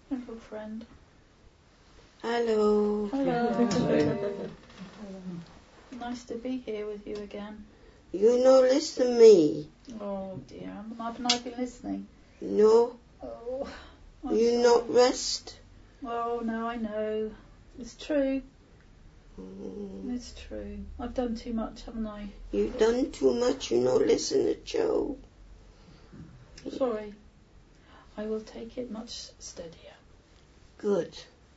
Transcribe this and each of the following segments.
Hello, friend. Hello. Hello. Nice to be here with you again. You no listen me. Oh dear, haven't I been listening? No. Oh, You sorry. not rest. Oh no, I know. It's true. Mm. It's true. I've done too much, haven't I? You done too much. You no listen to Joe. Sorry. I will take it much steadier. Good.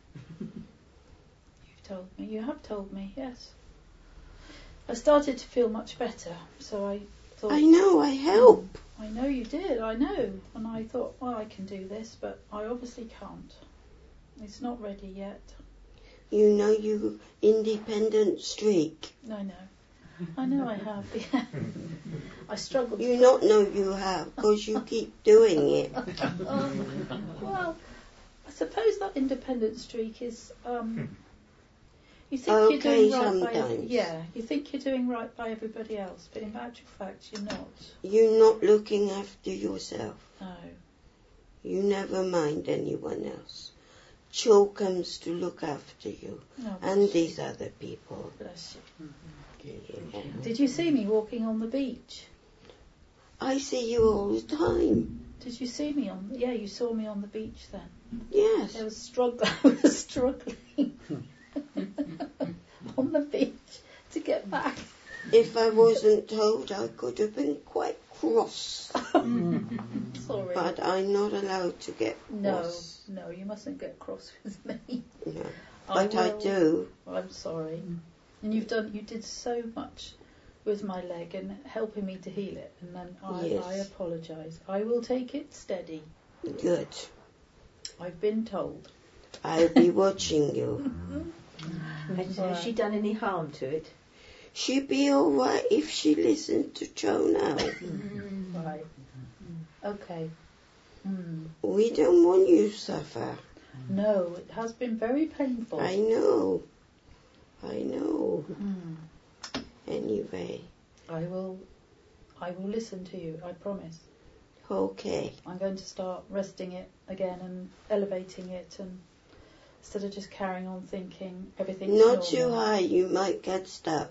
You've told me. You have told me, yes. I started to feel much better, so I thought... I know. I help. I know you did, I know. And I thought, well, I can do this, but I obviously can't. It's not ready yet. You know you independent streak. I know. I know I have, yeah. I struggled. You not know you have, because you keep doing it. Well, I suppose that independent streak is... you think Okay, you're doing right sometimes. you think you're doing right by everybody else, but in actual fact you're not. You're not looking after yourself. No. You never mind anyone else. Joe comes to look after you, No, and these other people. bless you. Yeah. Did you see me walking on the beach? I see you all the time. Did you see me on... Yeah, you saw me on the beach then. Yes. I was struggling on the beach to get back. If I wasn't told, I could have been quite cross. Sorry. But I'm not allowed to get cross. No, you mustn't get cross with me. No. But I do. I'm sorry. And you did so much with my leg and helping me to heal it, and then I apologise. I will take it steady. Good. I've been told. I'll be watching you. Has she done any harm to it? She'd be all right if she listened to Joe now. Right. Okay. We don't want you to suffer. No, it has been very painful. I know. Anyway. I will listen to you, I promise. Okay. I'm going to start resting it again and elevating it, and instead of just carrying on thinking everything's Not normal. too high, you might get stuck.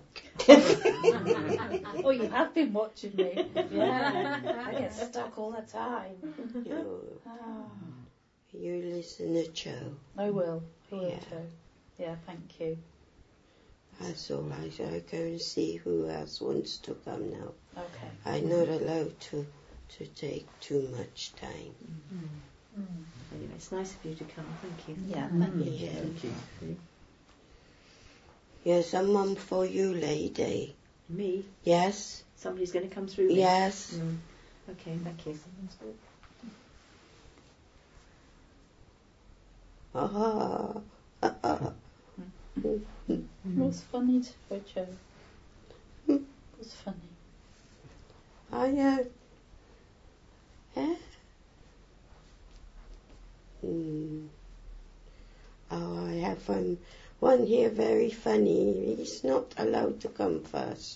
Oh, you have been watching me. Yeah, I get stuck all the time. No. You listen to Joe. I will, Yeah. Joe. Yeah, thank you. That's all right. I go and see who else wants to come now. Okay. I'm not allowed to take too much time. Anyway, it's nice of you to come. Thank you. Yeah, thank you. Yeah. Thank you. Yes, someone for you, lady. Me? Yes? Somebody's going to come through me? Yes. Okay, thank you. What's funny for Joe? What's funny? I know. Oh, I have one here very funny. He's not allowed to come first.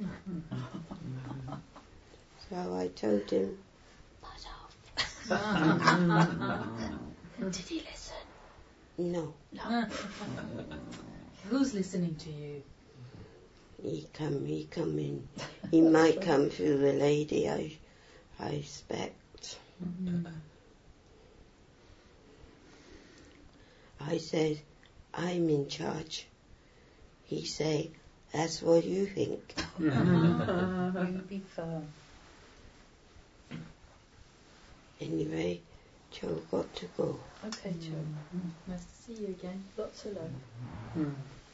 So I told him, "Buzz off." Did he listen? No. Who's listening to you? He come in. He might come through the lady, I expect. I said, I'm in charge. He say, that's what you think. You be firm. Anyway, Joe got to go. Okay, Joe. Nice to see you again. Lots of love.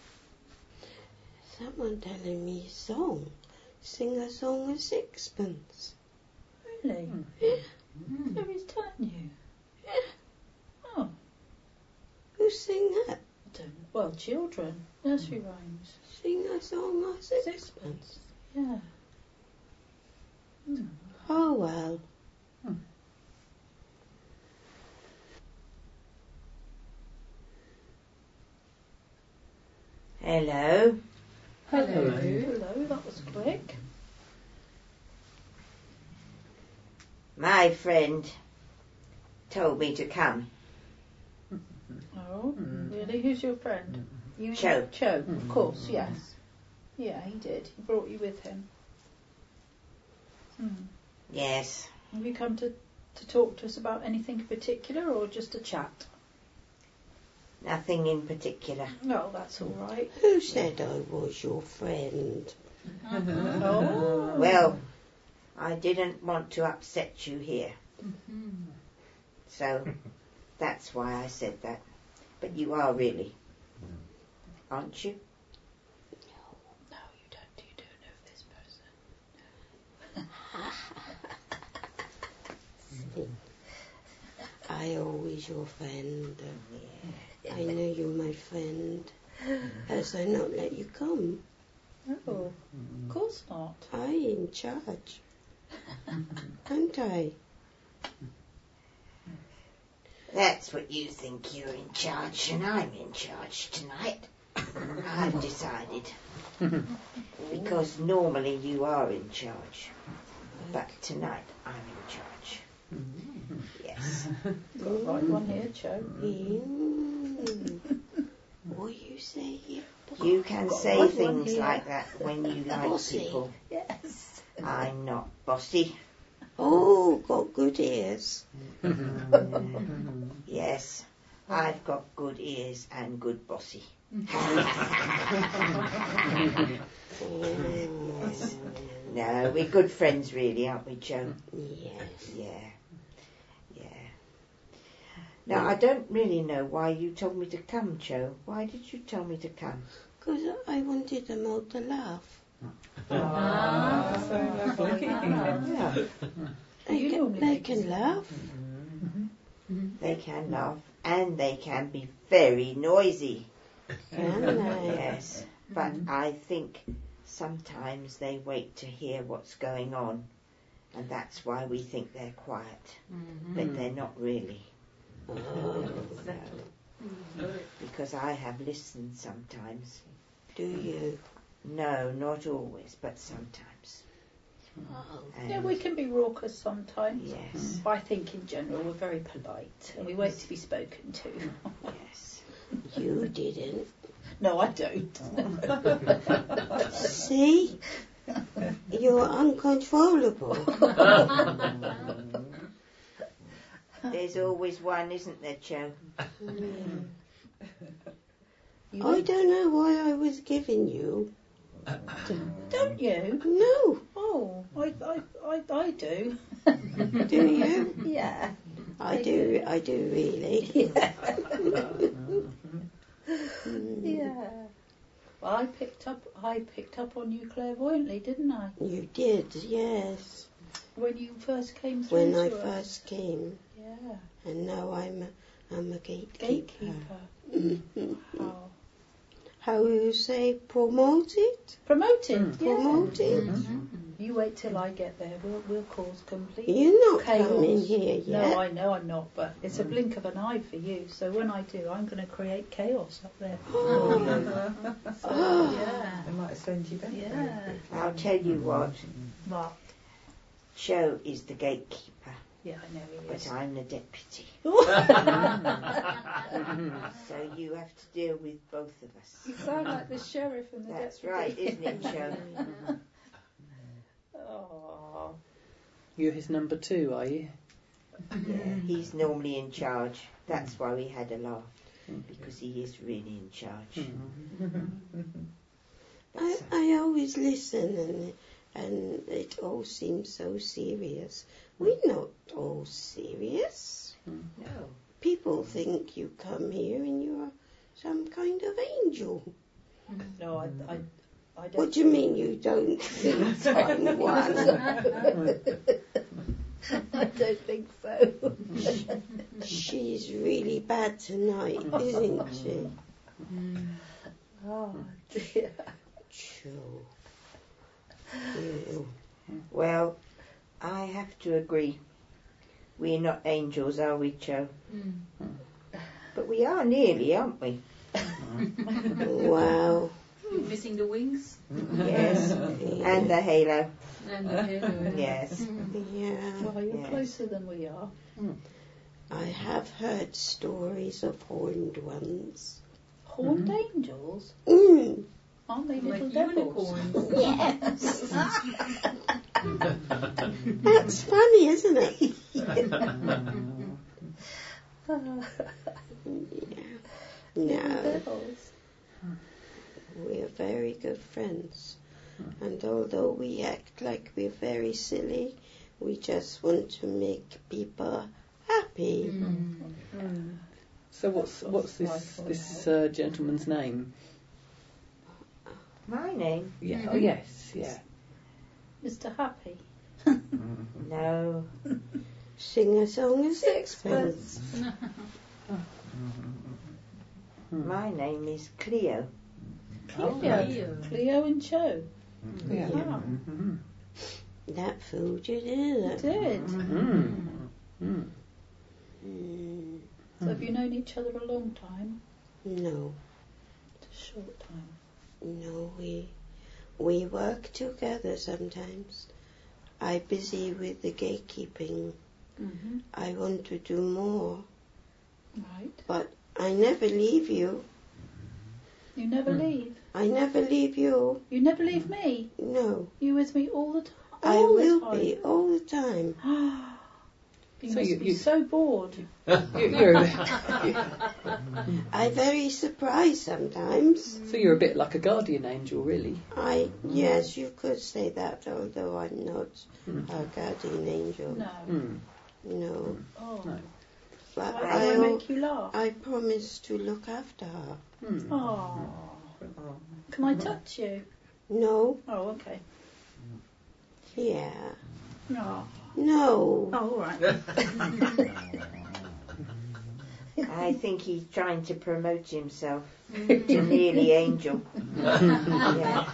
Someone telling me a song. Sing a song of sixpence. Really? Yeah. Nobody's telling you? Yeah. Oh, Who sing that? I don't know. Well, children. Nursery rhymes. Sing a song of sixpence. Yeah. Oh, well. Hello. Hello. Hello, that was quick. My friend told me to come. Oh, really? Who's your friend? You Cho. Cho, of course, yes. Yeah, he did. He brought you with him. Yes. Have you come to talk to us about anything in particular or just a chat? Nothing in particular. No, that's all right. Who said I was your friend? Oh. Well, I didn't want to upset you here. So that's why I said that. But you are really, aren't you? No, you don't. You don't know this person. I always your friend. I know you're my friend. Has I not let you come? No, of course not. I in charge. Aren't I? That's what you think, you're in charge, and I'm in charge tonight. I've decided. Because normally you are in charge. But tonight I'm in charge. Yes. Got the right one here, Cho. What you say? You can say things like that when you like Bossy. people. Yes. I'm not bossy. Oh, got good ears. Yes, I've got good ears and good bossy. No, we're good friends really, aren't we, Joe? Yes. Yeah. Now, I don't really know why you told me to come, Joe. Why did you tell me to come? Because I wanted them all to laugh. So lovely. Yeah. They can laugh. They can laugh, and they can be very noisy. Can they? Yes, but I think sometimes they wait to hear what's going on, and that's why we think they're quiet, but they're not really. No. Because I have listened sometimes. Do you? No, not always, but sometimes. Yeah, we can be raucous sometimes. Yes. But I think in general we're very polite and we wait to be spoken to. Yes. You didn't. No, I don't. See? You're uncontrollable. There's always one, isn't there, Cho? I don't know why I was giving you. Don't you? No. Oh, I do. Do you? Yeah. I do really. Yeah. Yeah. Well, I picked up on you clairvoyantly, didn't I? You did, yes. When you first came through. When I to us. first came. Yeah. And now I'm a gatekeeper. How you say promoted? Promoted. Yeah. Promoted. You wait till I get there. We'll cause complete You're not chaos. coming here yet. No, I know I'm not, but it's a blink of an eye for you. So when I do, I'm going to create chaos up there. Yeah. They might send you back. Yeah. I'll tell you what. What? Joe is the gatekeeper. Yeah, I know he is. But I'm the deputy. So you have to deal with both of us. You sound like the sheriff and the That's deputy. right, isn't it, Joe? Oh. You're his number 2, are you? Yeah, he's normally in charge. That's why we had a laugh. Because he is really in charge. I always listen and it all seems so serious. We're not all serious. No. People think you come here and you're some kind of angel. No, I don't. What do you mean you don't think I'm one? I don't think so. She's really bad tonight, isn't she? Oh dear. True. Well, I have to agree. We're not angels, are we, Cho? But we are nearly, aren't we? Wow. You're missing the wings Yes. And the halo. and the halo. Yes. Yeah. Well, you're Yes. closer than we are. I have heard stories of horned ones. Horned angels? Mm. Aren't they Like little devils? unicorns. Yes. That's funny, isn't it? Little No, devils. we're very good friends. And although we act like we're very silly, we just want to make people happy. So what's this gentleman's name? My name? Yeah. Oh yes. Yeah. Mr. Happy. No. Sing a song of sixpence. My name is Cleo. Cleo. Cleo and Joe. Yeah. Wow. That fooled you, didn't It it? did. Mm. So have you known each other a long time? No, It's a short time. no, we work together sometimes. I'm busy with the gatekeeping. Mm-hmm. I want to do more, Right. but I never leave you. You never leave. I never leave you. You never leave me. No, You're with me all the time. I All the will time. be all the time. You So must you- be you- so bored. I'm very surprised sometimes. So you're a bit like a guardian angel, really. Yes, you could say that, although I'm not a guardian angel. No. No. Oh. No. But Why do I make you laugh? I promise to look after her. Oh. Can I touch you? No, Oh, okay. yeah. No. No. Oh, all right. I think he's trying to promote himself to nearly angel. Yeah.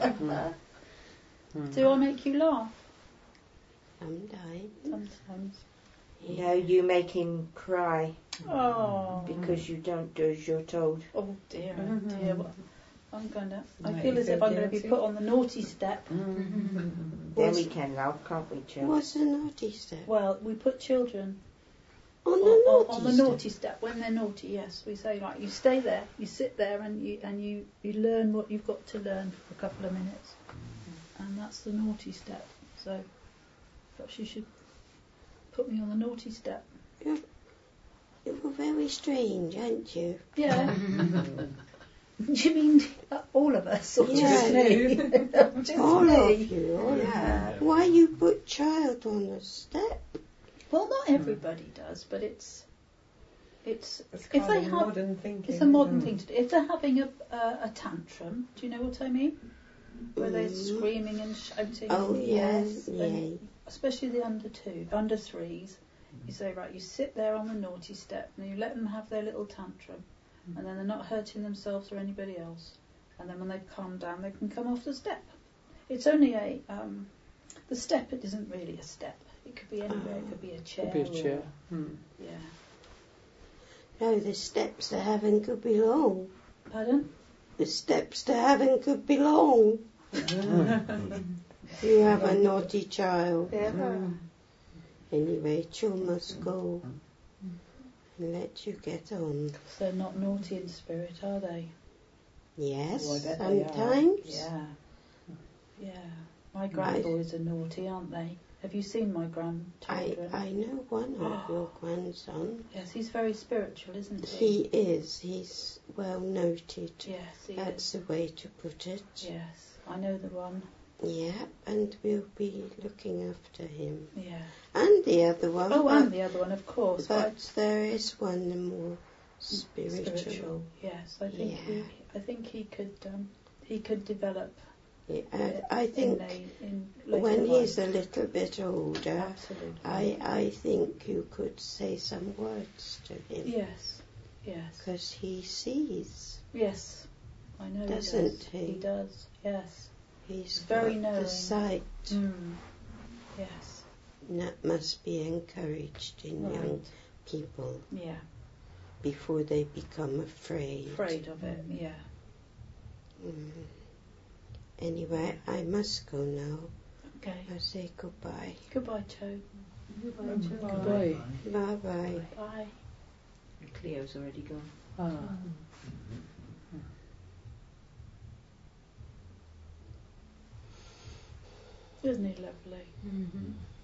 Do I make you laugh? Sometimes. Sometimes. No, you make him cry Oh. because you don't do as you're told. Oh dear, oh dear. Well, I Make feel you as if feel I'm going to be guilty? put on the naughty step. Then we can laugh, can't we, Jill? What's a naughty step? Well, we put children On the naughty on the step. naughty step when they're naughty. Yes, we say like you stay there, you sit there, and you learn what you've got to learn for a couple of minutes, and that's the naughty step. So perhaps you should put me on the naughty step. You were very strange, aren't you? Yeah. Do you mean all of us, or Yeah. just me? Just All me. of you. All Yeah. of you. Why you put child on the step? Well, not everybody does, but it's It's if kind they of have modern thinking. it's a modern isn't thing to do. If they're having a tantrum, do you know what I mean? Where they're screaming and shouting. Oh, and yes, and yeah. especially the under threes. You say, right, you sit there on the naughty step and you let them have their little tantrum, and then they're not hurting themselves or anybody else. And then when they calm down, they can come off the step. It's only the step. It isn't really a step. It could be anywhere. It could be a chair. Could be a chair. Yeah. No, the steps to heaven could be long. Pardon? The steps to heaven could be long. You have a naughty child. Yeah. Anyway, Jill must go and let you get on. So not naughty in spirit, are they? Yes, Oh, I bet they are. sometimes. Yeah. Yeah. My grandboys are naughty, aren't they? Have you seen my grandchildren? I know one of your grandsons. Yes, he's very spiritual, isn't He he? is. He's well noted. Yes, he That's is. the way to put it. Yes, I know the one. Yeah, and we'll be looking after him. Yeah. And the other one. Oh, but, and the other one, of course. but there is one more spiritual. Yes, I think Yeah. I think he could develop Yeah, I think in later when life. he's a little bit older, Absolutely. I think you could say some words to him. Yes. Yes. Because he sees. Yes. I know Doesn't he does. he? He does. Yes. He's Very got knowing. the sight. Yes. And that must be encouraged in Right. young people Yeah. before they become afraid. Afraid of it. Yeah. Mm. Anyway, I must go now. Okay. I'll say goodbye. Goodbye, Joe. Goodbye. Bye bye. Bye. And Cleo's already gone. Ah. Isn't he lovely? Mm-hmm.